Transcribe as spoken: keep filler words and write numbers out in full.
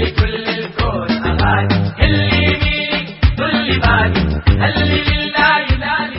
لكل الكون أغاني، اللي يميلك كل باقي، اللي لله ينادي.